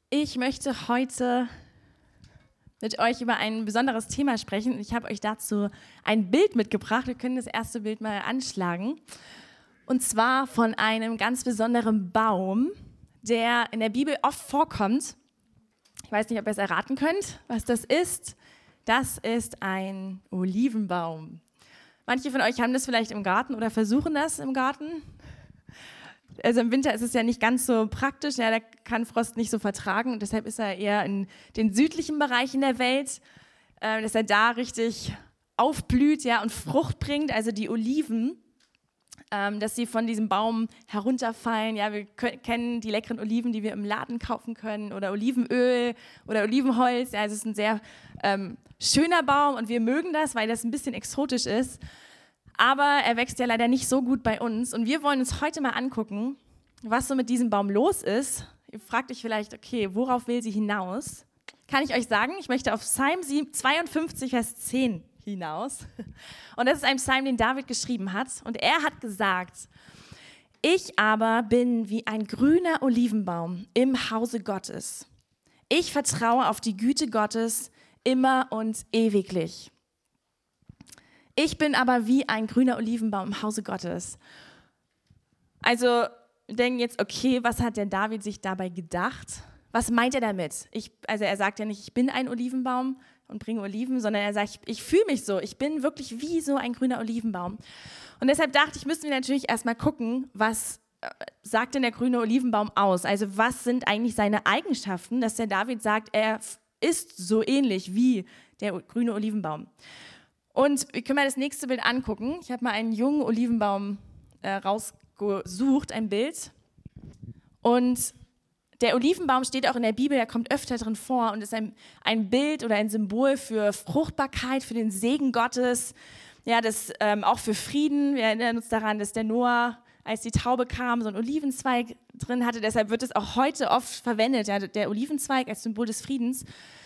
Ich möchte heute mit euch über ein besonderes Thema sprechen. Ich habe euch dazu ein Bild mitgebracht. Wir können das erste Bild mal anschlagen. Und zwar von einem ganz besonderen Baum, der in der Bibel oft vorkommt. Ich weiß nicht, ob ihr es erraten könnt, was das ist. Das ist ein Olivenbaum. Manche von euch haben das vielleicht im Garten oder versuchen das im Garten. Also im Winter ist es ja nicht ganz so praktisch, ja, der kann Frost nicht so vertragen und deshalb ist er eher in den südlichen Bereichen der Welt, dass er da richtig aufblüht, ja, und Frucht bringt, also die Oliven, dass sie von diesem Baum herunterfallen. Ja, wir kennen die leckeren Oliven, die wir im Laden kaufen können, oder Olivenöl oder Olivenholz. Ja, also es ist ein sehr schöner Baum und wir mögen das, weil das ein bisschen exotisch ist. Aber er wächst ja leider nicht so gut bei uns. Und wir wollen uns heute mal angucken, was so mit diesem Baum los ist. Ihr fragt euch vielleicht, okay, worauf will sie hinaus? Kann ich euch sagen, ich möchte auf Psalm 52, Vers 10 hinaus. Und das ist ein Psalm, den David geschrieben hat. Und er hat gesagt, ich aber bin wie ein grüner Olivenbaum im Hause Gottes. Ich vertraue auf die Güte Gottes immer und ewiglich. Ich bin aber wie ein grüner Olivenbaum im Hause Gottes. Also wir denken jetzt, okay, was hat der David sich dabei gedacht? Was meint er damit? Also er sagt ja nicht, ich bin ein Olivenbaum und bringe Oliven, sondern er sagt, ich fühle mich so. Ich bin wirklich wie so ein grüner Olivenbaum. Und deshalb dachte ich, müssten wir natürlich erstmal gucken, was sagt denn der grüne Olivenbaum aus? Also was sind eigentlich seine Eigenschaften, dass der David sagt, er ist so ähnlich wie der grüne Olivenbaum. Und wir können mal das nächste Bild angucken. Ich habe mal einen jungen Olivenbaum rausgesucht, ein Bild. Und der Olivenbaum steht auch in der Bibel, der kommt öfter drin vor und ist ein Bild oder ein Symbol für Fruchtbarkeit, für den Segen Gottes, ja, das auch für Frieden. Wir erinnern uns daran, dass der Noah, als die Taube kam, so einen Olivenzweig drin hatte. Deshalb wird es auch heute oft verwendet, ja, der Olivenzweig als Symbol des Friedens.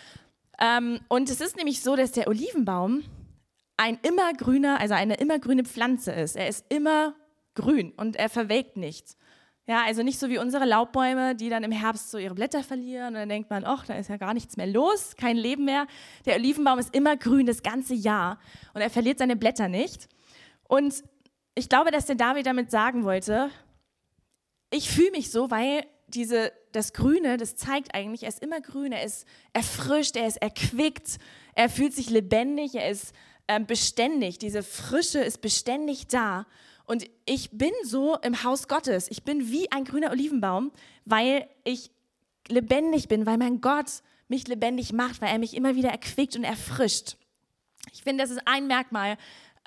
Und es ist nämlich so, dass der Olivenbaum eine immergrüne Pflanze ist. Er ist immer grün und er verwelkt nicht. Ja, also nicht so wie unsere Laubbäume, die dann im Herbst so ihre Blätter verlieren und dann denkt man, ach, da ist ja gar nichts mehr los, kein Leben mehr. Der Olivenbaum ist immer grün das ganze Jahr und er verliert seine Blätter nicht. Und ich glaube, dass der David damit sagen wollte, ich fühle mich so, weil das Grüne, das zeigt eigentlich, er ist immer grün, er ist erfrischt, er ist erquickt, er fühlt sich lebendig, er ist beständig, diese Frische ist beständig da und ich bin so im Haus Gottes, ich bin wie ein grüner Olivenbaum, weil ich lebendig bin, weil mein Gott mich lebendig macht, weil er mich immer wieder erquickt und erfrischt. Ich finde, das ist ein Merkmal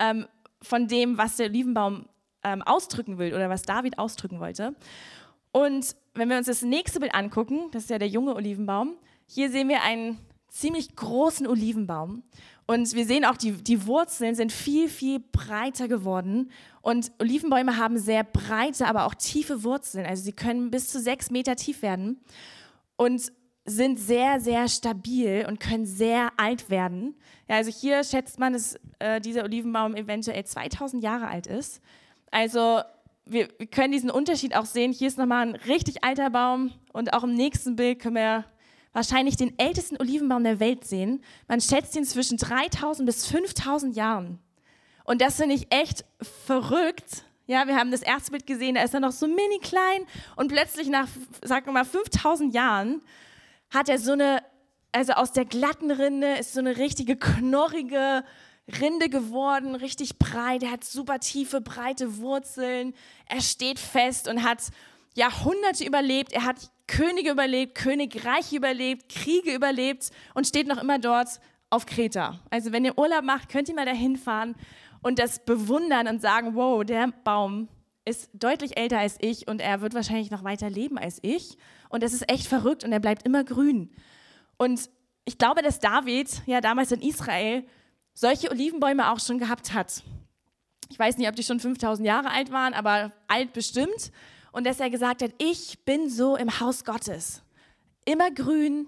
von dem, was der Olivenbaum ausdrücken will oder was David ausdrücken wollte. Und wenn wir uns das nächste Bild angucken, das ist ja der junge Olivenbaum, hier sehen wir einen ziemlich großen Olivenbaum. Und wir sehen auch, die Wurzeln sind viel, viel breiter geworden. Und Olivenbäume haben sehr breite, aber auch tiefe Wurzeln. Also sie können bis zu 6 Meter tief werden und sind sehr, sehr stabil und können sehr alt werden. Ja, also hier schätzt man, dass dieser Olivenbaum eventuell 2000 Jahre alt ist. Also wir können diesen Unterschied auch sehen. Hier ist nochmal ein richtig alter Baum und auch im nächsten Bild können wir wahrscheinlich den ältesten Olivenbaum der Welt sehen. Man schätzt ihn zwischen 3000 bis 5000 Jahren. Und das finde ich echt verrückt. Ja, wir haben das erste Bild gesehen, da ist er noch so mini klein und plötzlich nach, sagen wir mal, 5000 Jahren hat er also aus der glatten Rinde ist so eine richtige knorrige Rinde geworden, richtig breit. Er hat super tiefe, breite Wurzeln. Er steht fest und hat Jahrhunderte überlebt. Er hat Könige überlebt, Königreiche überlebt, Kriege überlebt und steht noch immer dort auf Kreta. Also wenn ihr Urlaub macht, könnt ihr mal dahin fahren und das bewundern und sagen, wow, der Baum ist deutlich älter als ich und er wird wahrscheinlich noch weiter leben als ich. Und das ist echt verrückt und er bleibt immer grün. Und ich glaube, dass David ja damals in Israel solche Olivenbäume auch schon gehabt hat. Ich weiß nicht, ob die schon 5000 Jahre alt waren, aber alt bestimmt. Und dass er gesagt hat, ich bin so im Haus Gottes, immer grün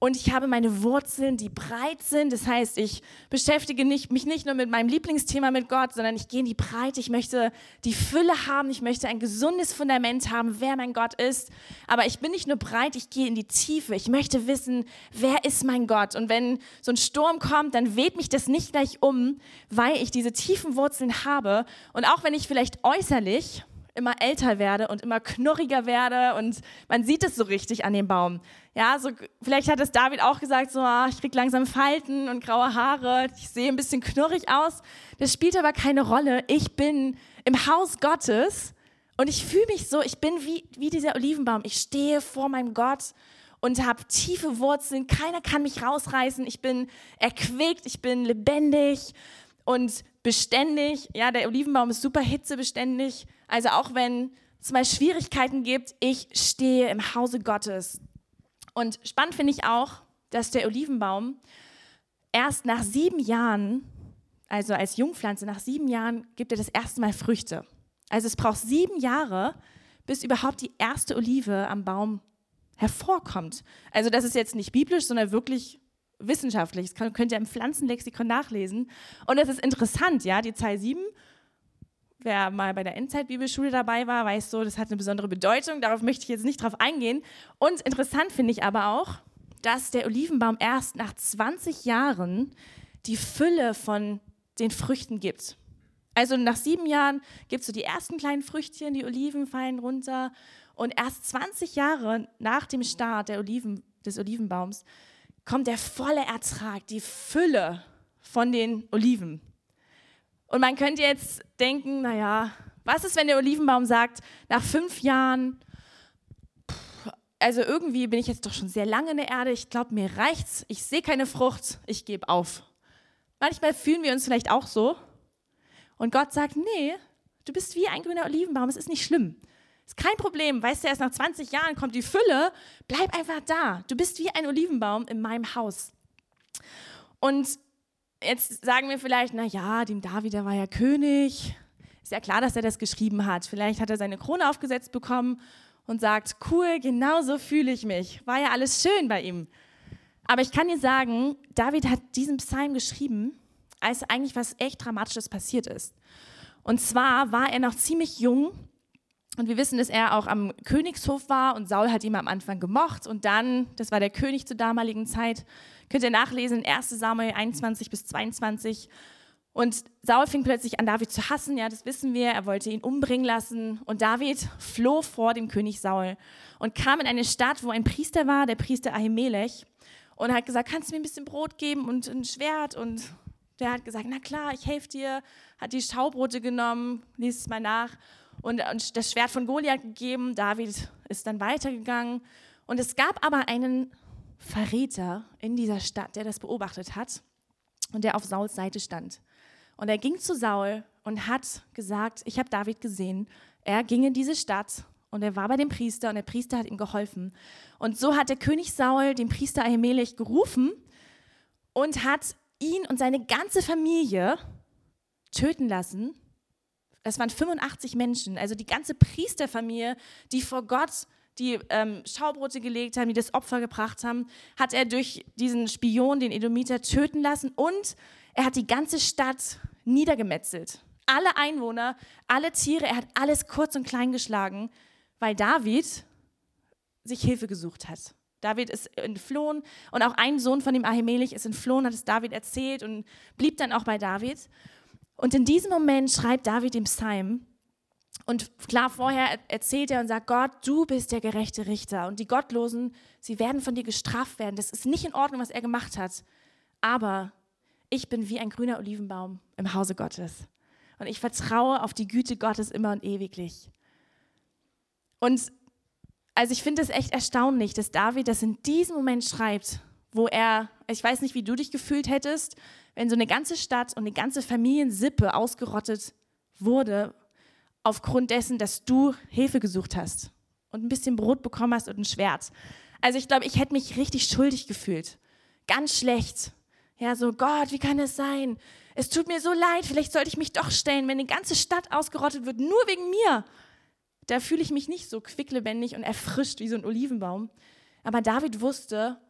Und ich habe meine Wurzeln, die breit sind. Das heißt, ich beschäftige mich nicht nur mit meinem Lieblingsthema mit Gott, sondern ich gehe in die Breite. Ich möchte die Fülle haben. Ich möchte ein gesundes Fundament haben, wer mein Gott ist. Aber ich bin nicht nur breit, ich gehe in die Tiefe. Ich möchte wissen, wer ist mein Gott? Und wenn so ein Sturm kommt, dann weht mich das nicht gleich um, weil ich diese tiefen Wurzeln habe. Und auch wenn ich vielleicht äußerlich immer älter werde und immer knurriger werde und man sieht es so richtig an dem Baum. Ja, so, vielleicht hat es David auch gesagt, so, ich kriege langsam Falten und graue Haare, ich sehe ein bisschen knurrig aus. Das spielt aber keine Rolle. Ich bin im Haus Gottes und ich fühle mich so, ich bin wie dieser Olivenbaum. Ich stehe vor meinem Gott und habe tiefe Wurzeln. Keiner kann mich rausreißen. Ich bin erquickt, ich bin lebendig und beständig. Ja, der Olivenbaum ist super hitzebeständig. Also auch wenn es mal Schwierigkeiten gibt, ich stehe im Hause Gottes. Und spannend finde ich auch, dass der Olivenbaum erst nach 7 Jahren, also als Jungpflanze, nach 7 Jahren gibt er das erste Mal Früchte. Also es braucht 7 Jahre, bis überhaupt die erste Olive am Baum hervorkommt. Also das ist jetzt nicht biblisch, sondern wirklich wissenschaftlich. Das könnt ihr im Pflanzenlexikon nachlesen. Und das ist interessant, ja, die Zahl 7. Wer mal bei der Endzeit-Bibelschule dabei war, weiß so, das hat eine besondere Bedeutung. Darauf möchte ich jetzt nicht drauf eingehen. Und interessant finde ich aber auch, dass der Olivenbaum erst nach 20 Jahren die Fülle von den Früchten gibt. Also nach 7 Jahren gibt es so die ersten kleinen Früchtchen, die Oliven fallen runter. Und erst 20 Jahre nach dem Start des Olivenbaums kommt der volle Ertrag, die Fülle von den Oliven. Und man könnte jetzt denken, naja, was ist, wenn der Olivenbaum sagt, nach 5 Jahren, also irgendwie bin ich jetzt doch schon sehr lange in der Erde, ich glaube, mir reicht's, ich sehe keine Frucht, ich gebe auf. Manchmal fühlen wir uns vielleicht auch so. Und Gott sagt, nee, du bist wie ein grüner Olivenbaum, es ist nicht schlimm. Ist kein Problem, weißt du, erst nach 20 Jahren kommt die Fülle, bleib einfach da. Du bist wie ein Olivenbaum in meinem Haus. Und jetzt sagen wir vielleicht, na ja, dem David, der war ja König. Ist ja klar, dass er das geschrieben hat. Vielleicht hat er seine Krone aufgesetzt bekommen und sagt, cool, genau so fühle ich mich. War ja alles schön bei ihm. Aber ich kann dir sagen, David hat diesen Psalm geschrieben, als eigentlich was echt Dramatisches passiert ist. Und zwar war er noch ziemlich jung und wir wissen, dass er auch am Königshof war und Saul hat ihn am Anfang gemocht und dann, das war der König zur damaligen Zeit, könnt ihr nachlesen in 1. Samuel 21 bis 22. Und Saul fing plötzlich an, David zu hassen, ja, das wissen wir, er wollte ihn umbringen lassen. Und David floh vor dem König Saul und kam in eine Stadt, wo ein Priester war, der Priester Ahimelech, und hat gesagt, kannst du mir ein bisschen Brot geben und ein Schwert? Und der hat gesagt, na klar, ich helfe dir, hat die Schaubrote genommen, lies es mal nach, und das Schwert von Goliath gegeben. David ist dann weitergegangen. Und es gab aber einen Verräter in dieser Stadt, der das beobachtet hat und der auf Sauls Seite stand. Und er ging zu Saul und hat gesagt, ich habe David gesehen. Er ging in diese Stadt und er war bei dem Priester und der Priester hat ihm geholfen. Und so hat der König Saul den Priester Ahimelech gerufen und hat ihn und seine ganze Familie töten lassen. Das waren 85 Menschen, also die ganze Priesterfamilie, die vor Gott die Schaubrote gelegt haben, die das Opfer gebracht haben, hat er durch diesen Spion, den Edomiter, töten lassen und er hat die ganze Stadt niedergemetzelt. Alle Einwohner, alle Tiere, er hat alles kurz und klein geschlagen, weil David sich Hilfe gesucht hat. David ist entflohen und auch ein Sohn von dem Ahimelech ist entflohen, hat es David erzählt und blieb dann auch bei David. Und in diesem Moment schreibt David den Psalm. Und klar, vorher erzählt er und sagt, Gott, du bist der gerechte Richter. Und die Gottlosen, sie werden von dir gestraft werden. Das ist nicht in Ordnung, was er gemacht hat. Aber ich bin wie ein grüner Olivenbaum im Hause Gottes. Und ich vertraue auf die Güte Gottes immer und ewiglich. Und also ich finde es echt erstaunlich, dass David das in diesem Moment schreibt, wo er, ich weiß nicht, wie du dich gefühlt hättest, wenn so eine ganze Stadt und eine ganze Familiensippe ausgerottet wurde, aufgrund dessen, dass du Hilfe gesucht hast und ein bisschen Brot bekommen hast und ein Schwert. Also ich glaube, ich hätte mich richtig schuldig gefühlt. Ganz schlecht. Ja, so Gott, wie kann das sein? Es tut mir so leid, vielleicht sollte ich mich doch stellen, wenn eine ganze Stadt ausgerottet wird, nur wegen mir. Da fühle ich mich nicht so quicklebendig und erfrischt wie so ein Olivenbaum. Aber David wusste,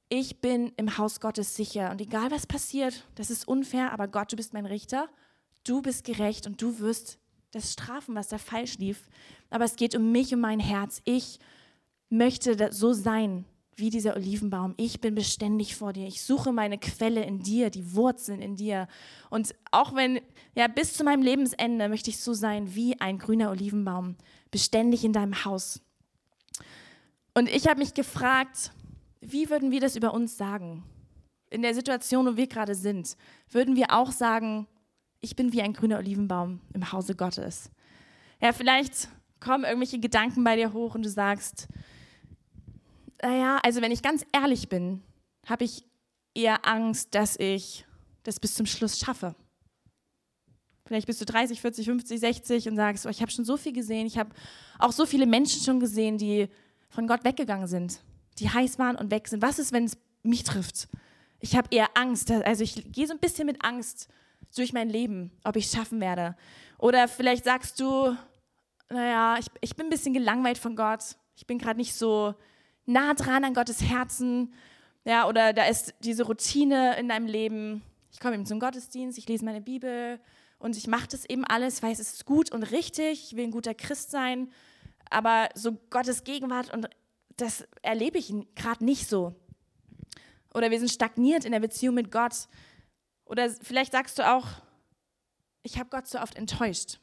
ich bin im Haus Gottes sicher und egal was passiert, das ist unfair, aber Gott, du bist mein Richter, du bist gerecht und du wirst das strafen, was da falsch lief. Aber es geht um mich, um mein Herz. Ich möchte so sein wie dieser Olivenbaum. Ich bin beständig vor dir. Ich suche meine Quelle in dir, die Wurzeln in dir. Und auch wenn, ja, bis zu meinem Lebensende möchte ich so sein wie ein grüner Olivenbaum, beständig in deinem Haus. Und ich habe mich gefragt, wie würden wir das über uns sagen? In der Situation, wo wir gerade sind, würden wir auch sagen, ich bin wie ein grüner Olivenbaum im Hause Gottes. Ja, vielleicht kommen irgendwelche Gedanken bei dir hoch und du sagst, naja, also wenn ich ganz ehrlich bin, habe ich eher Angst, dass ich das bis zum Schluss schaffe. Vielleicht bist du 30, 40, 50, 60 und sagst, oh, ich habe schon so viel gesehen, ich habe auch so viele Menschen schon gesehen, die von Gott weggegangen sind, die heiß waren und weg sind. Was ist, wenn es mich trifft? Ich habe eher Angst, also ich gehe so ein bisschen mit Angst durch mein Leben, ob ich es schaffen werde. Oder vielleicht sagst du, naja, ich bin ein bisschen gelangweilt von Gott, ich bin gerade nicht so nah dran an Gottes Herzen, ja, oder da ist diese Routine in deinem Leben, ich komme eben zum Gottesdienst, ich lese meine Bibel und ich mache das eben alles, weil es ist gut und richtig, ich will ein guter Christ sein, aber so Gottes Gegenwart und das erlebe ich gerade nicht so. Oder wir sind stagniert in der Beziehung mit Gott. Oder vielleicht sagst du auch, ich habe Gott so oft enttäuscht,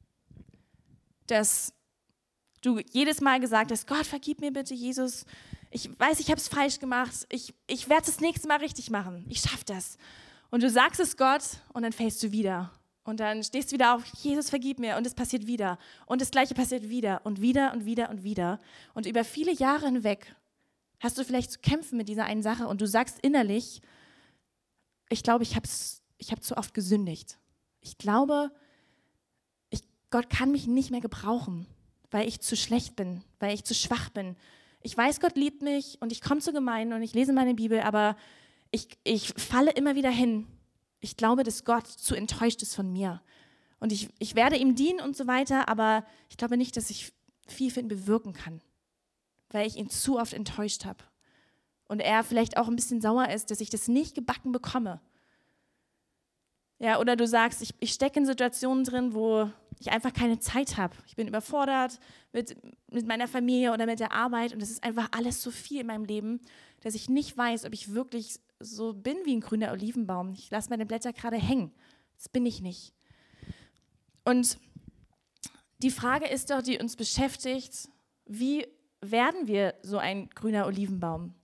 dass du jedes Mal gesagt hast, Gott, vergib mir bitte, Jesus. Ich weiß, ich habe es falsch gemacht. Ich werde es das nächste Mal richtig machen. Ich schaffe das. Und du sagst es Gott und dann fällst du wieder. Und dann stehst du wieder auf, Jesus, vergib mir. Und es passiert wieder. Und das Gleiche passiert wieder und wieder und wieder und wieder. Und über viele Jahre hinweg hast du vielleicht zu kämpfen mit dieser einen Sache und du sagst innerlich, ich glaube, ich habe zu oft gesündigt. Ich glaube, Gott kann mich nicht mehr gebrauchen, weil ich zu schlecht bin, weil ich zu schwach bin. Ich weiß, Gott liebt mich und ich komme zur Gemeinde und ich lese meine Bibel, aber ich falle immer wieder hin. Ich glaube, dass Gott zu enttäuscht ist von mir. Und ich werde ihm dienen und so weiter, aber ich glaube nicht, dass ich viel für ihn bewirken kann, weil ich ihn zu oft enttäuscht habe. Und er vielleicht auch ein bisschen sauer ist, dass ich das nicht gebacken bekomme. Ja, oder du sagst, ich stecke in Situationen drin, wo ich einfach keine Zeit habe. Ich bin überfordert mit meiner Familie oder mit der Arbeit und es ist einfach alles so viel in meinem Leben, dass ich nicht weiß, ob ich wirklich so bin wie ein grüner Olivenbaum. Ich lasse meine Blätter gerade hängen. Das bin ich nicht. Und die Frage ist doch, die uns beschäftigt, wie werden wir so ein grüner Olivenbaum?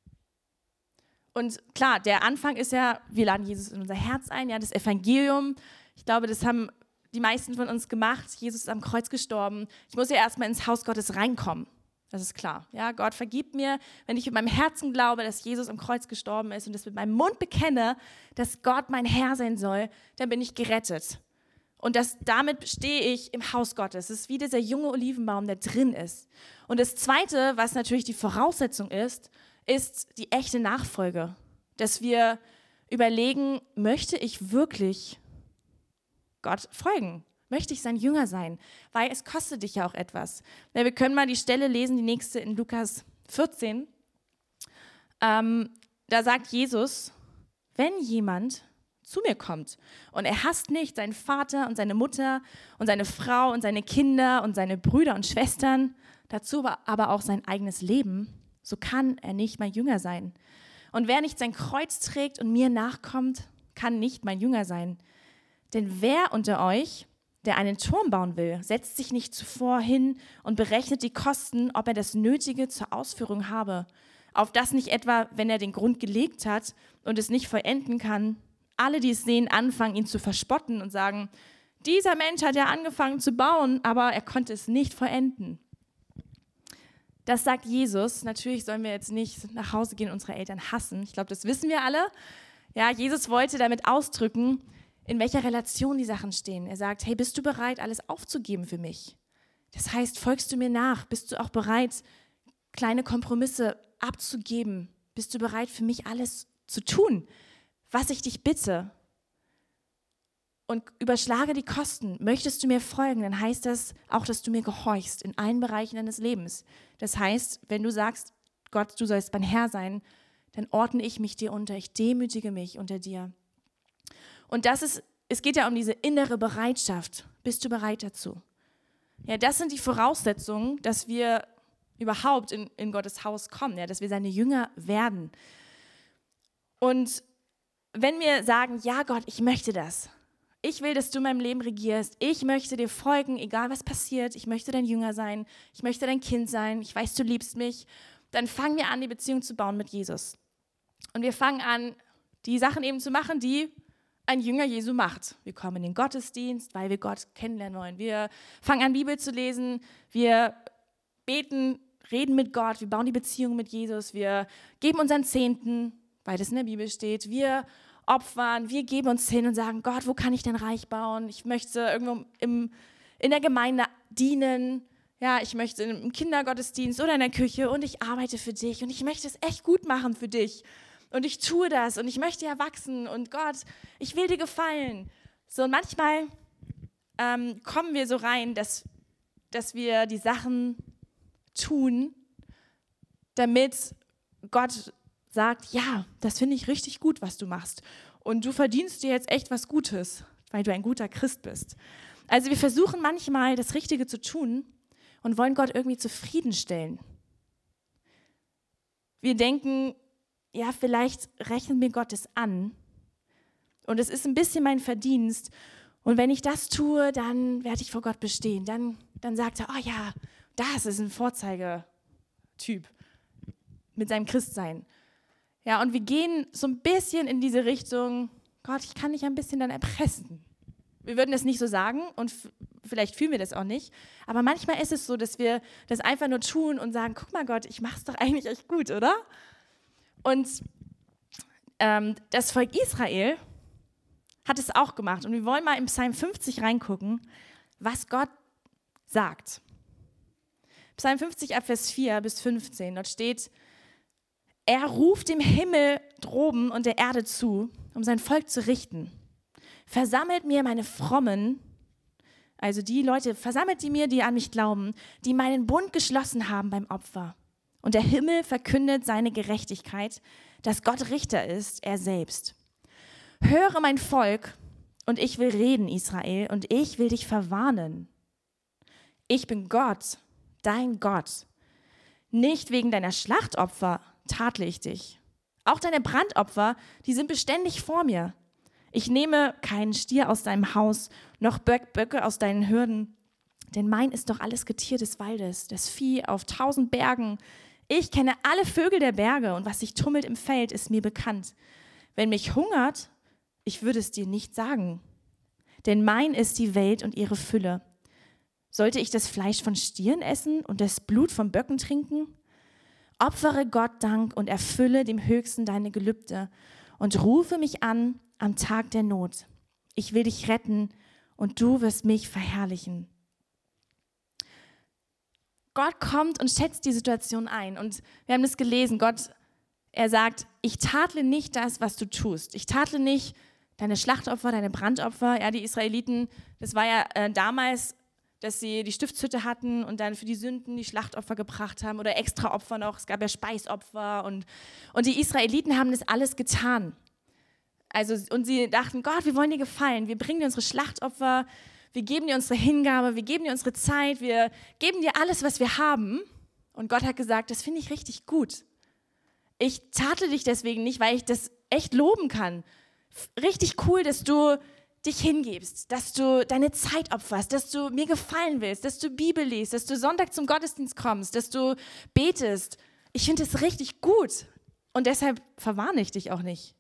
Und klar, der Anfang ist ja, wir laden Jesus in unser Herz ein, ja, das Evangelium. Ich glaube, das haben die meisten von uns gemacht. Jesus ist am Kreuz gestorben. Ich muss ja erstmal ins Haus Gottes reinkommen. Das ist klar. Ja, Gott vergibt mir, wenn ich mit meinem Herzen glaube, dass Jesus am Kreuz gestorben ist und das mit meinem Mund bekenne, dass Gott mein Herr sein soll, dann bin ich gerettet. Und damit stehe ich im Haus Gottes. Es ist wie dieser junge Olivenbaum, der drin ist. Und das Zweite, was natürlich die Voraussetzung ist die echte Nachfolge. Dass wir überlegen, möchte ich wirklich Gott folgen? Möchte ich sein Jünger sein? Weil es kostet dich ja auch etwas. Ja, wir können mal die Stelle lesen, die nächste in Lukas 14. Da sagt Jesus, wenn jemand zu mir kommt und er hasst nicht seinen Vater und seine Mutter und seine Frau und seine Kinder und seine Brüder und Schwestern, dazu aber auch sein eigenes Leben, so kann er nicht mein Jünger sein. Und wer nicht sein Kreuz trägt und mir nachkommt, kann nicht mein Jünger sein. Denn wer unter euch, der einen Turm bauen will, setzt sich nicht zuvor hin und berechnet die Kosten, ob er das Nötige zur Ausführung habe, auf das nicht etwa, wenn er den Grund gelegt hat und es nicht vollenden kann, alle, die es sehen, anfangen, ihn zu verspotten und sagen, dieser Mensch hat ja angefangen zu bauen, aber er konnte es nicht vollenden. Das sagt Jesus. Natürlich sollen wir jetzt nicht nach Hause gehen und unsere Eltern hassen. Ich glaube, das wissen wir alle. Ja, Jesus wollte damit ausdrücken, in welcher Relation die Sachen stehen. Er sagt, hey, bist du bereit, alles aufzugeben für mich? Das heißt, folgst du mir nach? Bist du auch bereit, kleine Kompromisse abzugeben? Bist du bereit, für mich alles zu tun, was ich dich bitte? Und überschlage die Kosten. Möchtest du mir folgen, dann heißt das auch, dass du mir gehorchst in allen Bereichen deines Lebens. Das heißt, wenn du sagst, Gott, du sollst mein Herr sein, dann ordne ich mich dir unter, ich demütige mich unter dir. Und es geht ja um diese innere Bereitschaft. Bist du bereit dazu? Ja, das sind die Voraussetzungen, dass wir überhaupt in Gottes Haus kommen, ja, dass wir seine Jünger werden. Und wenn wir sagen, ja Gott, ich möchte das. Ich will, dass du in meinem Leben regierst. Ich möchte dir folgen, egal was passiert. Ich möchte dein Jünger sein. Ich möchte dein Kind sein. Ich weiß, du liebst mich. Dann fangen wir an, die Beziehung zu bauen mit Jesus. Und wir fangen an, die Sachen eben zu machen, die ein Jünger Jesu macht. Wir kommen in den Gottesdienst, weil wir Gott kennenlernen wollen. Wir fangen an, Bibel zu lesen. Wir beten, reden mit Gott. Wir bauen die Beziehung mit Jesus. Wir geben unseren Zehnten, weil das in der Bibel steht. Wir opfern, wir geben uns hin und sagen, Gott, wo kann ich denn reich bauen? Ich möchte irgendwo in der Gemeinde dienen. Ja, ich möchte im Kindergottesdienst oder in der Küche und ich arbeite für dich und ich möchte es echt gut machen für dich. Und ich tue das und ich möchte ja wachsen und Gott, ich will dir gefallen. So, und manchmal kommen wir so rein, dass wir die Sachen tun, damit Gott sagt, ja, das finde ich richtig gut, was du machst. Und du verdienst dir jetzt echt was Gutes, weil du ein guter Christ bist. Also wir versuchen manchmal, das Richtige zu tun und wollen Gott irgendwie zufriedenstellen. Wir denken, ja, vielleicht rechnet mir Gott es an und es ist ein bisschen mein Verdienst und wenn ich das tue, dann werde ich vor Gott bestehen. Dann sagt er, oh ja, das ist ein Vorzeigetyp mit seinem Christsein. Ja, und wir gehen so ein bisschen in diese Richtung, Gott, ich kann dich ein bisschen dann erpressen. Wir würden das nicht so sagen und vielleicht fühlen wir das auch nicht, aber manchmal ist es so, dass wir das einfach nur tun und sagen, guck mal Gott, ich mach's doch eigentlich echt gut, oder? Und das Volk Israel hat es auch gemacht. Und wir wollen mal im Psalm 50 reingucken, was Gott sagt. Psalm 50 ab Vers 4 bis 15, dort steht, er ruft dem Himmel droben und der Erde zu, um sein Volk zu richten. Versammelt mir meine Frommen, also die Leute, versammelt die mir, die an mich glauben, die meinen Bund geschlossen haben beim Opfer. Und der Himmel verkündet seine Gerechtigkeit, dass Gott Richter ist, er selbst. Höre mein Volk und ich will reden, Israel, und ich will dich verwarnen. Ich bin Gott, dein Gott. Nicht wegen deiner Schlachtopfer tadle ich dich. Auch deine Brandopfer, die sind beständig vor mir. Ich nehme keinen Stier aus deinem Haus, noch Böcke aus deinen Hürden. Denn mein ist doch alles Getier des Waldes, das Vieh auf 1000 Bergen. Ich kenne alle Vögel der Berge und was sich tummelt im Feld, ist mir bekannt. Wenn mich hungert, ich würde es dir nicht sagen. Denn mein ist die Welt und ihre Fülle. Sollte ich das Fleisch von Stieren essen und das Blut von Böcken trinken? Opfere Gott Dank und erfülle dem Höchsten deine Gelübde und rufe mich an am Tag der Not. Ich will dich retten und du wirst mich verherrlichen. Gott kommt und schätzt die Situation ein. Und wir haben das gelesen, Gott, er sagt, ich tadle nicht das, was du tust. Ich tadle nicht deine Schlachtopfer, deine Brandopfer. Ja, die Israeliten, das war ja damals, dass sie die Stiftshütte hatten und dann für die Sünden die Schlachtopfer gebracht haben oder extra Opfer noch. Es gab ja Speisopfer und die Israeliten haben das alles getan. Also, und sie dachten, Gott, wir wollen dir gefallen. Wir bringen dir unsere Schlachtopfer, wir geben dir unsere Hingabe, wir geben dir unsere Zeit, wir geben dir alles, was wir haben. Und Gott hat gesagt, das finde ich richtig gut. Ich tadle dich deswegen nicht, weil ich das echt loben kann. Richtig cool, dass du dich hingibst, dass du deine Zeit opferst, dass du mir gefallen willst, dass du Bibel liest, dass du Sonntag zum Gottesdienst kommst, dass du betest. Ich finde das richtig gut und deshalb verwarne ich dich auch nicht.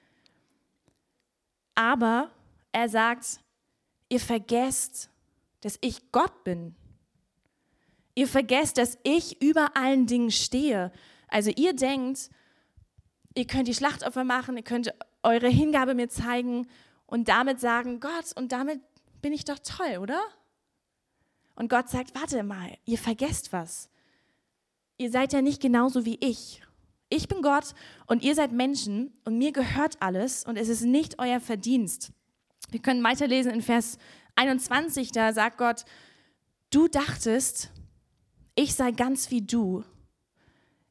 Aber er sagt, ihr vergesst, dass ich Gott bin. Ihr vergesst, dass ich über allen Dingen stehe. Also ihr denkt, ihr könnt die Schlachtopfer machen, ihr könnt eure Hingabe mir zeigen und damit sagen, Gott, und damit bin ich doch toll, oder? Und Gott sagt, warte mal, ihr vergesst was. Ihr seid ja nicht genauso wie ich. Ich bin Gott und ihr seid Menschen und mir gehört alles und es ist nicht euer Verdienst. Wir können weiterlesen in Vers 21, da sagt Gott, du dachtest, ich sei ganz wie du.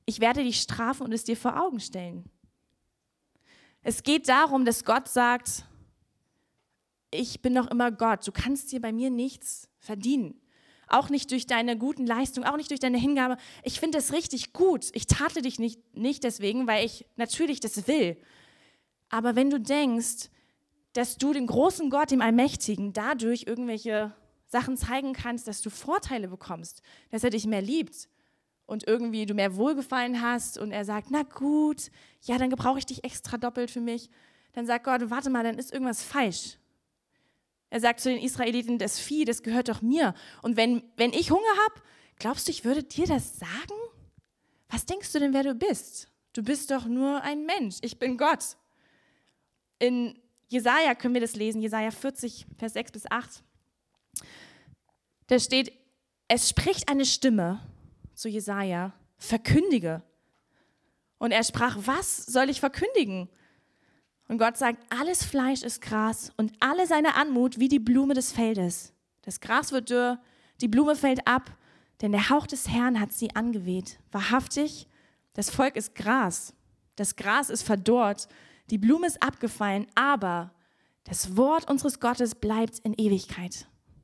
ich werde dich strafen und es dir vor Augen stellen. Es geht darum, dass Gott sagt, ich bin noch immer Gott, du kannst dir bei mir nichts verdienen. Auch nicht durch deine guten Leistungen, auch nicht durch deine Hingabe. Ich finde es richtig gut. Ich tadle dich nicht deswegen, weil ich natürlich das will. Aber wenn du denkst, dass du dem großen Gott, dem Allmächtigen, dadurch irgendwelche Sachen zeigen kannst, dass du Vorteile bekommst, dass er dich mehr liebt und irgendwie du mehr Wohlgefallen hast und er sagt, na gut, ja, dann gebrauche ich dich extra doppelt für mich, dann sagt Gott, warte mal, dann ist irgendwas falsch. Er sagt zu den Israeliten, das Vieh, das gehört doch mir. Und wenn ich Hunger habe, glaubst du, ich würde dir das sagen? Was denkst du denn, wer du bist? Du bist doch nur ein Mensch. Ich bin Gott. In Jesaja können wir das lesen, Jesaja 40, Vers 6 bis 8. Da steht, es spricht eine Stimme zu Jesaja, verkündige. Und er sprach, was soll ich verkündigen? Und Gott sagt, alles Fleisch ist Gras und alle seine Anmut wie die Blume des Feldes. Das Gras wird dürr, die Blume fällt ab, denn der Hauch des Herrn hat sie angeweht. Wahrhaftig, das Volk ist Gras. Das Gras ist verdorrt, die Blume ist abgefallen, aber das Wort unseres Gottes bleibt in Ewigkeit.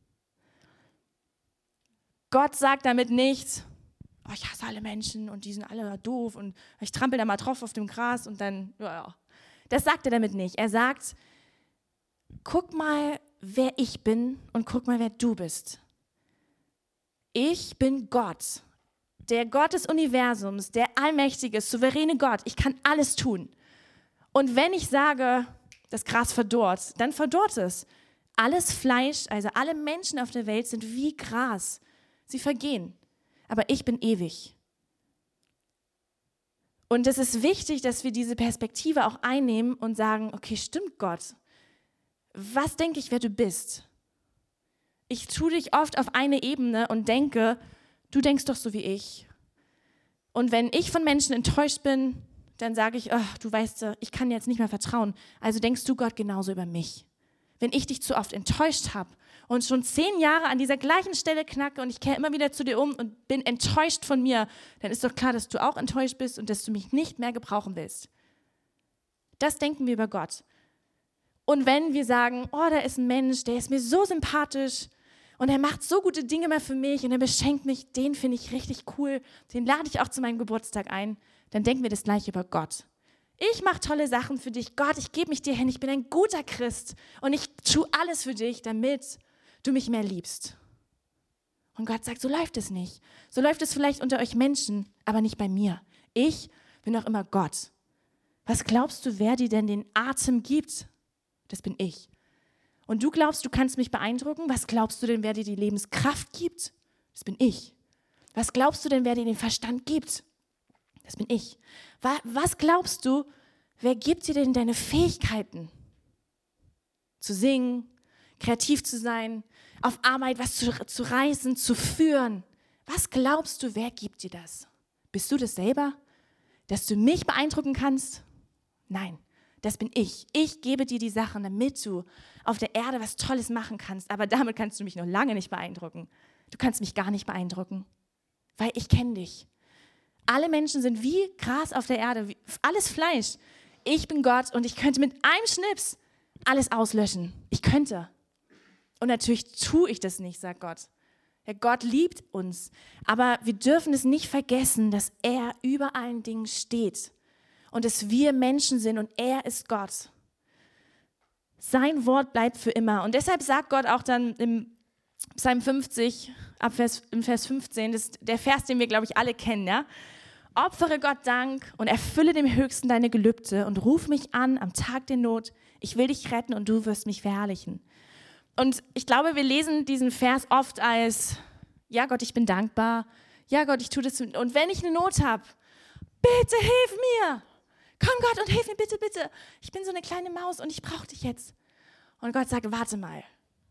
Gott sagt damit nicht, oh, ich hasse alle Menschen und die sind alle doof und ich trampel da mal drauf auf dem Gras und dann, ja. Das sagt er damit nicht. Er sagt, guck mal, wer ich bin und guck mal, wer du bist. Ich bin Gott, der Gott des Universums, der allmächtige, souveräne Gott. Ich kann alles tun. Und wenn ich sage, das Gras verdorrt, dann verdorrt es. Alles Fleisch, also alle Menschen auf der Welt sind wie Gras. Sie vergehen. Aber ich bin ewig. Und es ist wichtig, dass wir diese Perspektive auch einnehmen und sagen, okay, stimmt Gott. Was denke ich, wer du bist? Ich tue dich oft auf eine Ebene und denke, du denkst doch so wie ich. Und wenn ich von Menschen enttäuscht bin, dann sage ich, oh, du weißt, ich kann dir jetzt nicht mehr vertrauen. Also denkst du Gott genauso über mich. Wenn ich dich zu oft enttäuscht habe und schon 10 Jahre an dieser gleichen Stelle knacke und ich kehre immer wieder zu dir um und bin enttäuscht von mir, dann ist doch klar, dass du auch enttäuscht bist und dass du mich nicht mehr gebrauchen willst. Das denken wir über Gott. Und wenn wir sagen, oh, da ist ein Mensch, der ist mir so sympathisch und er macht so gute Dinge mal für mich und er beschenkt mich, den finde ich richtig cool, den lade ich auch zu meinem Geburtstag ein, dann denken wir das gleiche über Gott. Ich mache tolle Sachen für dich. Gott, ich gebe mich dir hin. Ich bin ein guter Christ und ich tue alles für dich, damit du mich mehr liebst. Und Gott sagt, so läuft es nicht. So läuft es vielleicht unter euch Menschen, aber nicht bei mir. Ich bin doch immer Gott. Was glaubst du, wer dir denn den Atem gibt? Das bin ich. Und du glaubst, du kannst mich beeindrucken? Was glaubst du denn, wer dir die Lebenskraft gibt? Das bin ich. Was glaubst du denn, wer dir den Verstand gibt? Das bin ich. Was glaubst du, wer gibt dir denn deine Fähigkeiten? Zu singen, kreativ zu sein, auf Arbeit was zu reißen, zu führen. Was glaubst du, wer gibt dir das? Bist du das selber? Dass du mich beeindrucken kannst? Nein, das bin ich. Ich gebe dir die Sachen, damit du auf der Erde was Tolles machen kannst. Aber damit kannst du mich noch lange nicht beeindrucken. Du kannst mich gar nicht beeindrucken, weil ich kenne dich. Alle Menschen sind wie Gras auf der Erde, alles Fleisch. Ich bin Gott und ich könnte mit einem Schnips alles auslöschen. Ich könnte. Und natürlich tue ich das nicht, sagt Gott. Ja, Gott liebt uns, aber wir dürfen es nicht vergessen, dass er über allen Dingen steht und dass wir Menschen sind und er ist Gott. Sein Wort bleibt für immer. Und deshalb sagt Gott auch dann im Psalm 50, im Vers 15, das ist der Vers, den wir, glaube ich, alle kennen, ja? Opfere Gott Dank und erfülle dem Höchsten deine Gelübde und ruf mich an am Tag der Not. Ich will dich retten und du wirst mich verherrlichen. Und ich glaube, wir lesen diesen Vers oft als, ja Gott, ich bin dankbar. Ja Gott, ich tue das. Und wenn ich eine Not habe, bitte hilf mir. Komm Gott und hilf mir, bitte, bitte. Ich bin so eine kleine Maus und ich brauche dich jetzt. Und Gott sagt, warte mal.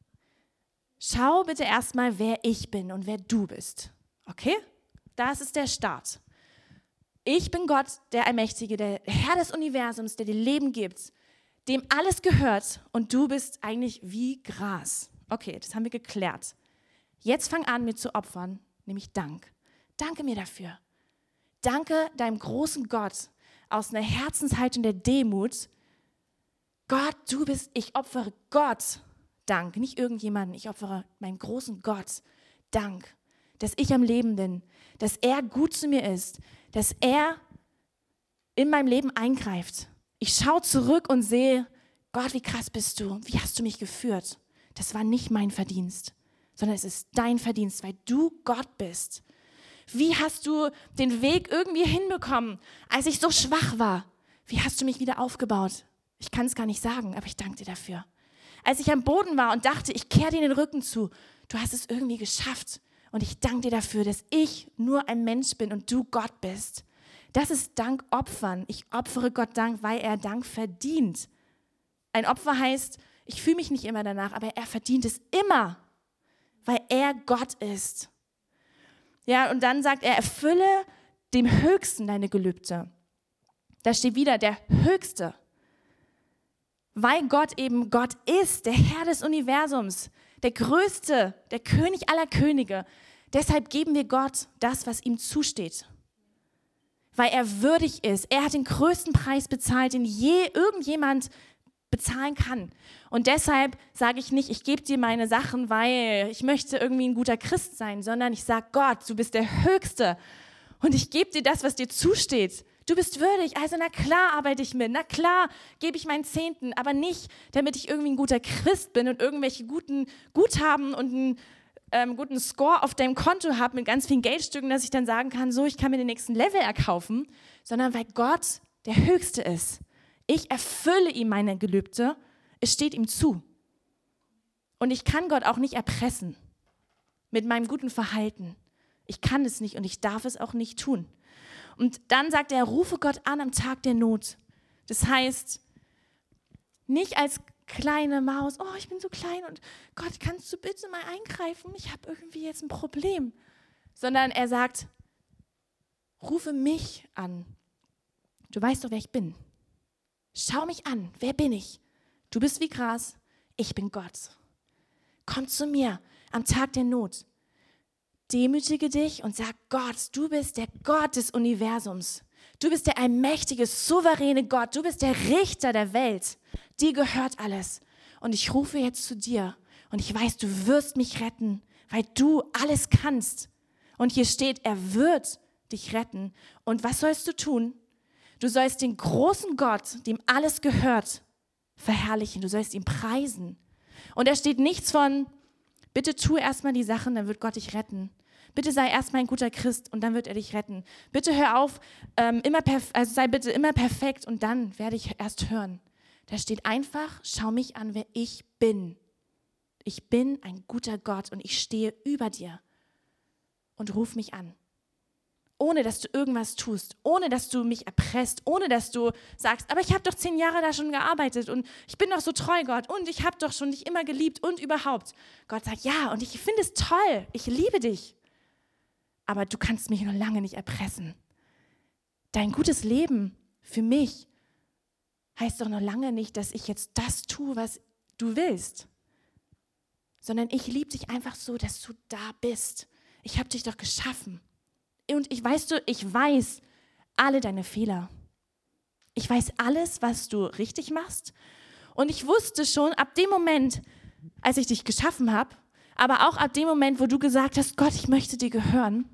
Schau bitte erstmal, wer ich bin und wer du bist. Okay? Das ist der Start. Ich bin Gott, der Allmächtige, der Herr des Universums, der dir Leben gibt, dem alles gehört und du bist eigentlich wie Gras. Okay, das haben wir geklärt. Jetzt fang an, mir zu opfern, nämlich Dank. Danke mir dafür. danke deinem großen Gott aus einer Herzenshaltung der Demut. Gott, du bist, ich opfere Gott Dank, nicht irgendjemanden, ich opfere meinen großen Gott Dank, dass ich am Leben bin, dass er gut zu mir ist, dass er in meinem Leben eingreift. Ich schaue zurück und sehe, Gott, wie krass bist du, wie hast du mich geführt? Das war nicht mein Verdienst, sondern es ist dein Verdienst, weil du Gott bist. Wie hast du den Weg irgendwie hinbekommen, als ich so schwach war? Wie hast du mich wieder aufgebaut? Ich kann es gar nicht sagen, aber ich danke dir dafür. Als ich am Boden war und dachte, ich kehre dir den Rücken zu, du hast es irgendwie geschafft. Und ich danke dir dafür, dass ich nur ein Mensch bin und du Gott bist. Das ist Dank opfern. Ich opfere Gott Dank, weil er Dank verdient. Ein Opfer heißt, ich fühle mich nicht immer danach, aber er verdient es immer, weil er Gott ist. Ja, und dann sagt er, erfülle dem Höchsten deine Gelübde. Da steht wieder der Höchste. Weil Gott eben Gott ist, der Herr des Universums, der Größte, der König aller Könige. Deshalb geben wir Gott das, was ihm zusteht. Weil er würdig ist. Er hat den größten Preis bezahlt, den je irgendjemand bezahlen kann. Und deshalb sage ich nicht, ich gebe dir meine Sachen, weil ich möchte irgendwie ein guter Christ sein, sondern ich sage, Gott, du bist der Höchste und ich gebe dir das, was dir zusteht. Du bist würdig, also na klar arbeite ich mit, na klar gebe ich meinen Zehnten, aber nicht, damit ich irgendwie ein guter Christ bin und irgendwelche guten Guthaben und einen guten Score auf deinem Konto habe mit ganz vielen Geldstücken, dass ich dann sagen kann, so, ich kann mir den nächsten Level erkaufen, sondern weil Gott der Höchste ist. Ich erfülle ihm meine Gelübde, es steht ihm zu. Und ich kann Gott auch nicht erpressen mit meinem guten Verhalten. Ich kann es nicht und ich darf es auch nicht tun. Und dann sagt er, rufe Gott an am Tag der Not. Das heißt, nicht als kleine Maus, oh, ich bin so klein und Gott, kannst du bitte mal eingreifen? Ich habe irgendwie jetzt ein Problem. Sondern er sagt, rufe mich an. Du weißt doch, wer ich bin. Schau mich an, wer bin ich? Du bist wie Gras, ich bin Gott. Komm zu mir am Tag der Not. Demütige dich und sag, Gott, du bist der Gott des Universums. Du bist der allmächtige, souveräne Gott. Du bist der Richter der Welt. Dir gehört alles. Und ich rufe jetzt zu dir und ich weiß, du wirst mich retten, weil du alles kannst. Und hier steht, er wird dich retten. Und was sollst du tun? Du sollst den großen Gott, dem alles gehört, verherrlichen. Du sollst ihn preisen. Und da steht nichts von, bitte tu erstmal die Sachen, dann wird Gott dich retten. Bitte sei erstmal ein guter Christ und dann wird er dich retten. Bitte hör auf, sei bitte immer perfekt und dann werde ich erst hören. Da steht einfach, schau mich an, wer ich bin. Ich bin ein guter Gott und ich stehe über dir. Und ruf mich an. Ohne, dass du irgendwas tust, ohne, dass du mich erpresst, ohne, dass du sagst, aber ich habe doch 10 Jahre da schon gearbeitet und ich bin doch so treu, Gott, und ich habe doch schon dich immer geliebt und überhaupt. Gott sagt, ja, und ich finde es toll, ich liebe dich, aber du kannst mich noch lange nicht erpressen. Dein gutes Leben für mich heißt doch noch lange nicht, dass ich jetzt das tue, was du willst, sondern ich liebe dich einfach so, dass du da bist. Ich habe dich doch geschaffen. Und ich weiß alle deine Fehler. Ich weiß alles, was du richtig machst. Und ich wusste schon ab dem Moment, als ich dich geschaffen habe, aber auch ab dem Moment, wo du gesagt hast, Gott, ich möchte dir gehören,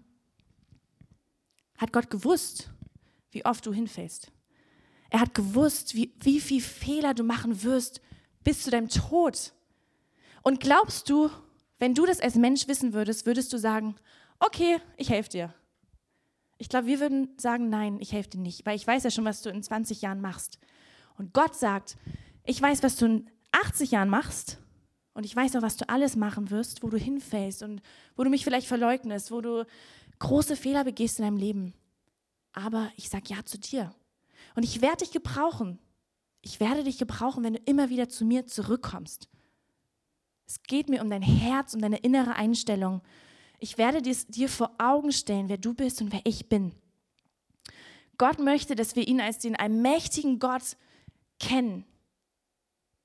hat Gott gewusst, wie oft du hinfällst. Er hat gewusst, wie viel Fehler du machen wirst bis zu deinem Tod. Und glaubst du, wenn du das als Mensch wissen würdest, würdest du sagen, okay, ich helfe dir. Ich glaube, wir würden sagen, nein, ich helfe dir nicht, weil ich weiß ja schon, was du in 20 Jahren machst. Und Gott sagt, ich weiß, was du in 80 Jahren machst und ich weiß auch, was du alles machen wirst, wo du hinfällst und wo du mich vielleicht verleugnest, wo du große Fehler begehst in deinem Leben. Aber ich sage ja zu dir. Und ich werde dich gebrauchen. Ich werde dich gebrauchen, wenn du immer wieder zu mir zurückkommst. Es geht mir um dein Herz, um deine innere Einstellung. Ich werde dir vor Augen stellen, wer du bist und wer ich bin. Gott möchte, dass wir ihn als den allmächtigen Gott kennen.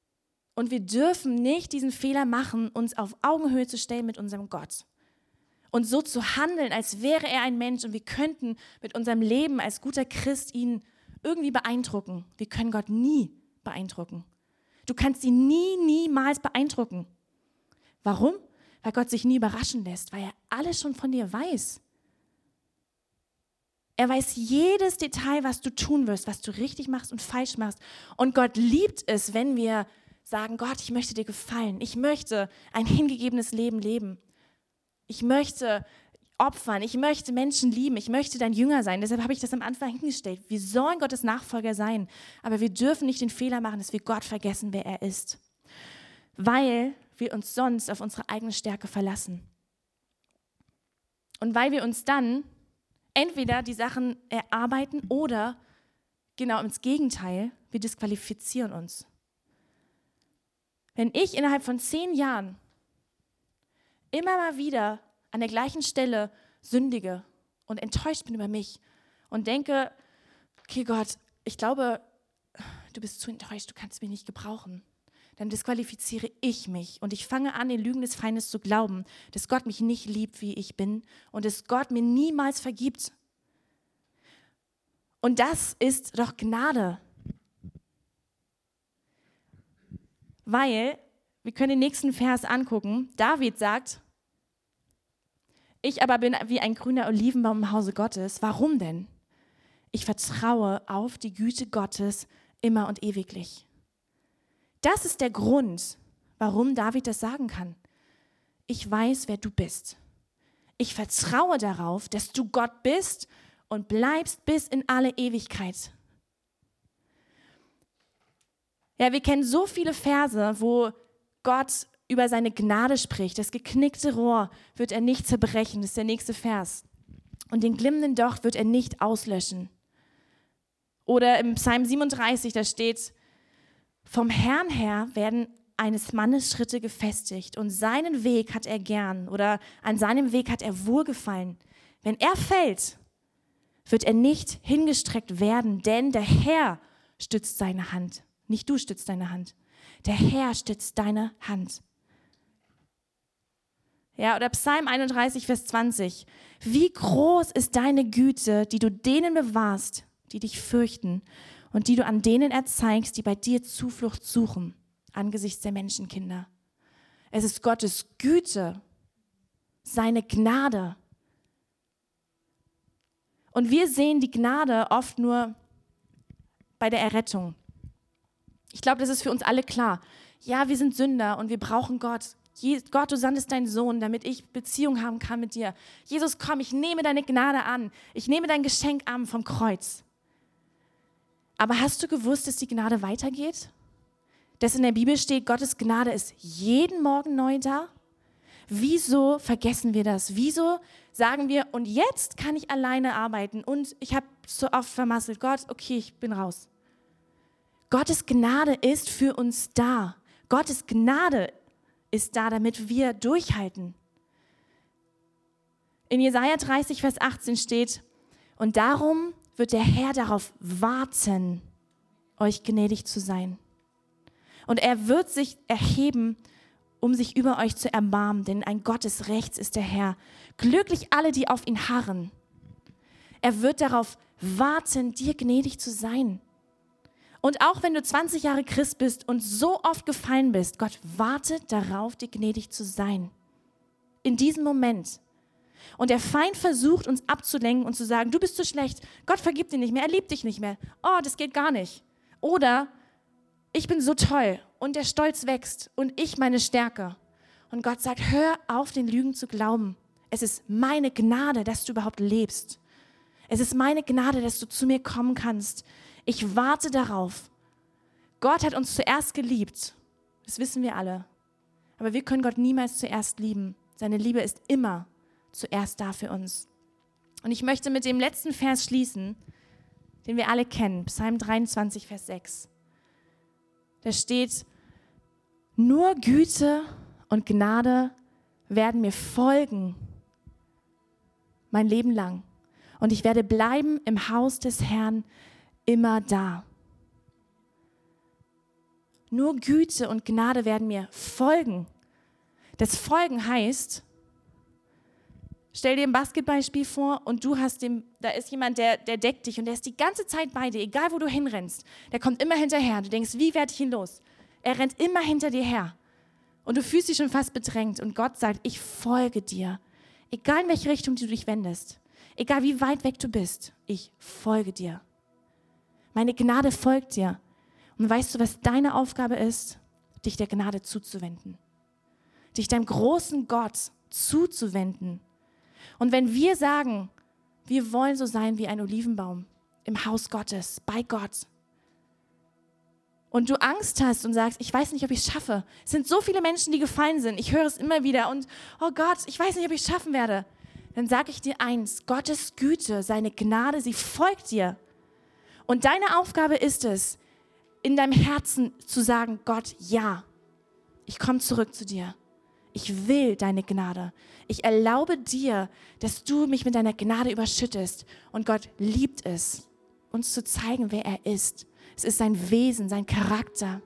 Und wir dürfen nicht diesen Fehler machen, uns auf Augenhöhe zu stellen mit unserem Gott. und so zu handeln, als wäre er ein Mensch und wir könnten mit unserem Leben als guter Christ ihn irgendwie beeindrucken. Wir können Gott nie beeindrucken. Du kannst ihn niemals beeindrucken. Warum? Weil Gott sich nie überraschen lässt, weil er alles schon von dir weiß. Er weiß jedes Detail, was du tun wirst, was du richtig machst und falsch machst. Und Gott liebt es, wenn wir sagen, Gott, ich möchte dir gefallen. Ich möchte ein hingegebenes Leben leben. Ich möchte opfern. Ich möchte Menschen lieben. Ich möchte dein Jünger sein. Deshalb habe ich das am Anfang hingestellt. Wir sollen Gottes Nachfolger sein. Aber wir dürfen nicht den Fehler machen, dass wir Gott vergessen, wer er ist. Weil wir uns sonst auf unsere eigene Stärke verlassen. Und weil wir uns dann entweder die Sachen erarbeiten oder genau ins Gegenteil, wir disqualifizieren uns. Wenn ich innerhalb von 10 Jahren immer mal wieder an der gleichen Stelle sündige und enttäuscht bin über mich und denke, okay Gott, ich glaube, du bist zu enttäuscht, du kannst mich nicht gebrauchen, dann disqualifiziere ich mich und ich fange an, den Lügen des Feindes zu glauben, dass Gott mich nicht liebt, wie ich bin und dass Gott mir niemals vergibt. Und das ist doch Gnade. Weil, wir können den nächsten Vers angucken, David sagt, ich aber bin wie ein grüner Olivenbaum im Hause Gottes. Warum denn? Ich vertraue auf die Güte Gottes immer und ewiglich. Das ist der Grund, warum David das sagen kann. Ich weiß, wer du bist. Ich vertraue darauf, dass du Gott bist und bleibst bis in alle Ewigkeit. Ja, wir kennen so viele Verse, wo Gott über seine Gnade spricht. Das geknickte Rohr wird er nicht zerbrechen, das ist der nächste Vers. Und den glimmenden Docht wird er nicht auslöschen. Oder im Psalm 37, da steht, vom Herrn her werden eines Mannes Schritte gefestigt und seinen Weg hat er gern oder an seinem Weg hat er wohlgefallen. Wenn er fällt, wird er nicht hingestreckt werden, denn der Herr stützt seine Hand. Nicht du stützt deine Hand. Der Herr stützt deine Hand. Ja, oder Psalm 31, Vers 20. Wie groß ist deine Güte, die du denen bewahrst, die dich fürchten und die du an denen erzeigst, die bei dir Zuflucht suchen, angesichts der Menschenkinder. Es ist Gottes Güte, seine Gnade. Und wir sehen die Gnade oft nur bei der Errettung. Ich glaube, das ist für uns alle klar. Ja, wir sind Sünder und wir brauchen Gott. Gott, du sandest deinen Sohn, damit ich Beziehung haben kann mit dir. Jesus, komm, ich nehme deine Gnade an. Ich nehme dein Geschenk an vom Kreuz. Aber hast du gewusst, dass die Gnade weitergeht? Dass in der Bibel steht, Gottes Gnade ist jeden Morgen neu da? Wieso vergessen wir das? Wieso sagen wir, und jetzt kann ich alleine arbeiten und ich habe so oft vermasselt, Gott, okay, ich bin raus. Gottes Gnade ist für uns da. Gottes Gnade ist da, damit wir durchhalten. In Jesaja 30, Vers 18 steht, und darum wird der Herr darauf warten, euch gnädig zu sein. Und er wird sich erheben, um sich über euch zu erbarmen, denn ein Gott des Rechts ist der Herr. Glücklich alle, die auf ihn harren. Er wird darauf warten, dir gnädig zu sein. Und auch wenn du 20 Jahre Christ bist und so oft gefallen bist, Gott wartet darauf, dir gnädig zu sein. In diesem Moment. Und der Feind versucht, uns abzulenken und zu sagen, du bist zu schlecht, Gott vergibt dir nicht mehr, er liebt dich nicht mehr. Oh, das geht gar nicht. Oder ich bin so toll und der Stolz wächst und ich meine Stärke. Und Gott sagt, hör auf, den Lügen zu glauben. Es ist meine Gnade, dass du überhaupt lebst. Es ist meine Gnade, dass du zu mir kommen kannst. Ich warte darauf. Gott hat uns zuerst geliebt. Das wissen wir alle. Aber wir können Gott niemals zuerst lieben. Seine Liebe ist immer zuerst da für uns. Und ich möchte mit dem letzten Vers schließen, den wir alle kennen. Psalm 23, Vers 6. Da steht, nur Güte und Gnade werden mir folgen mein Leben lang. Und ich werde bleiben im Haus des Herrn immer da. Nur Güte und Gnade werden mir folgen. Das Folgen heißt, Stell dir ein Basketballspiel vor und da ist jemand, der deckt dich und der ist die ganze Zeit bei dir, egal wo du hinrennst. Der kommt immer hinterher. Du denkst, wie werde ich ihn los? Er rennt immer hinter dir her. Und du fühlst dich schon fast bedrängt. Und Gott sagt, ich folge dir. Egal in welche Richtung du dich wendest. Egal wie weit weg du bist. Ich folge dir. Meine Gnade folgt dir. Und weißt du, was deine Aufgabe ist? Dich der Gnade zuzuwenden. Dich deinem großen Gott zuzuwenden. Und wenn wir sagen, wir wollen so sein wie ein Olivenbaum im Haus Gottes, bei Gott, und du Angst hast und sagst, ich weiß nicht, ob ich es schaffe. Es sind so viele Menschen, die gefallen sind. Ich höre es immer wieder und, oh Gott, ich weiß nicht, ob ich es schaffen werde. Dann sage ich dir eins, Gottes Güte, seine Gnade, sie folgt dir. Und deine Aufgabe ist es, in deinem Herzen zu sagen, Gott, ja, ich komme zurück zu dir. Ich will deine Gnade. Ich erlaube dir, dass du mich mit deiner Gnade überschüttest. Und Gott liebt es, uns zu zeigen, wer er ist. Es ist sein Wesen, sein Charakter.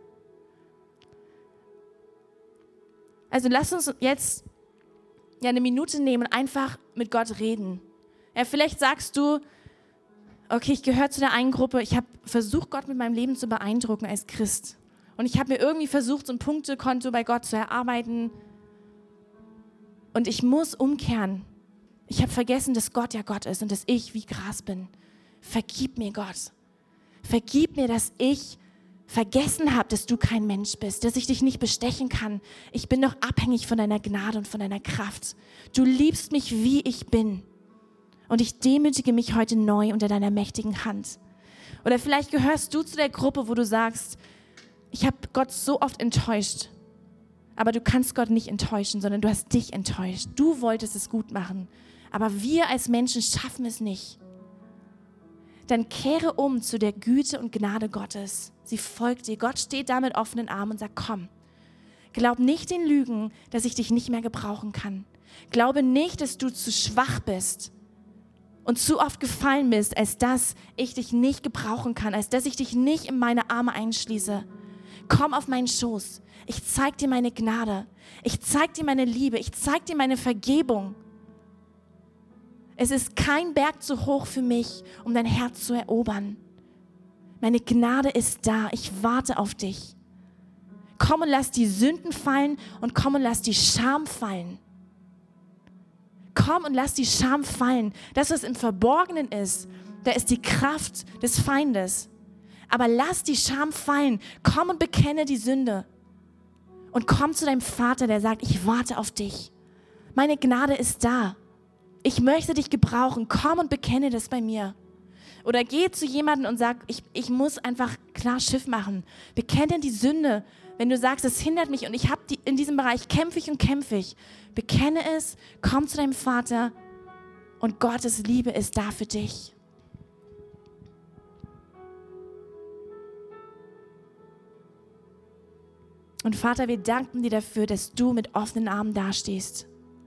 Also lass uns jetzt eine Minute nehmen und einfach mit Gott reden. Ja, vielleicht sagst du, okay, ich gehöre zu der einen Gruppe, ich habe versucht, Gott mit meinem Leben zu beeindrucken als Christ. Und ich habe mir irgendwie versucht, so ein Punktekonto bei Gott zu erarbeiten. Und ich muss umkehren. Ich habe vergessen, dass Gott ja Gott ist und dass ich wie Gras bin. Vergib mir, Gott. Vergib mir, dass ich vergessen habe, dass du kein Mensch bist, dass ich dich nicht bestechen kann. Ich bin doch abhängig von deiner Gnade und von deiner Kraft. Du liebst mich, wie ich bin. Und ich demütige mich heute neu unter deiner mächtigen Hand. Oder vielleicht gehörst du zu der Gruppe, wo du sagst, ich habe Gott so oft enttäuscht. Aber du kannst Gott nicht enttäuschen, sondern du hast dich enttäuscht. Du wolltest es gut machen. Aber wir als Menschen schaffen es nicht. Dann kehre um zu der Güte und Gnade Gottes. Sie folgt dir. Gott steht da mit offenen Armen und sagt, komm. Glaub nicht den Lügen, dass ich dich nicht mehr gebrauchen kann. Glaube nicht, dass du zu schwach bist und zu oft gefallen bist, als dass ich dich nicht gebrauchen kann, als dass ich dich nicht in meine Arme einschließe. Komm auf meinen Schoß. Ich zeig dir meine Gnade. Ich zeig dir meine Liebe. Ich zeig dir meine Vergebung. Es ist kein Berg zu hoch für mich, um dein Herz zu erobern. Meine Gnade ist da. Ich warte auf dich. Komm und lass die Sünden fallen und komm und lass die Scham fallen. Komm und lass die Scham fallen. Das, was im Verborgenen ist, da ist die Kraft des Feindes. Aber lass die Scham fallen. Komm und bekenne die Sünde. Und komm zu deinem Vater, der sagt, ich warte auf dich. Meine Gnade ist da. Ich möchte dich gebrauchen. Komm und bekenne das bei mir. Oder geh zu jemandem und sag, ich muss einfach klar Schiff machen. Bekenne die Sünde. Wenn du sagst, es hindert mich und ich habe in diesem Bereich kämpfe ich. Bekenne es, komm zu deinem Vater und Gottes Liebe ist da für dich. Und Vater, wir danken dir dafür, dass du mit offenen Armen dastehst.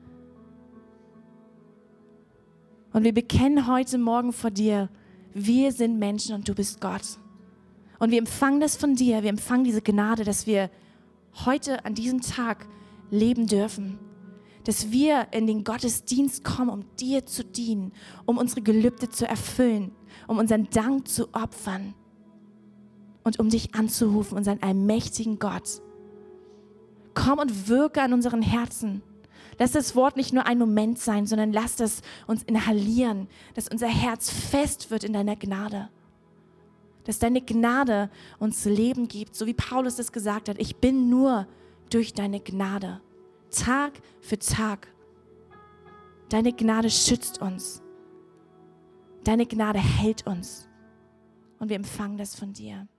Und wir bekennen heute Morgen vor dir, wir sind Menschen und du bist Gott. Und wir empfangen das von dir, wir empfangen diese Gnade, dass wir heute an diesem Tag leben dürfen. Dass wir in den Gottesdienst kommen, um dir zu dienen, um unsere Gelübde zu erfüllen, um unseren Dank zu opfern und um dich anzurufen, unseren allmächtigen Gott. Komm und wirke an unseren Herzen. Lass das Wort nicht nur ein Moment sein, sondern lass das uns inhalieren, dass unser Herz fest wird in deiner Gnade. Dass deine Gnade uns Leben gibt, so wie Paulus es gesagt hat. Ich bin nur durch deine Gnade, Tag für Tag. Deine Gnade schützt uns. Deine Gnade hält uns. Und wir empfangen das von dir.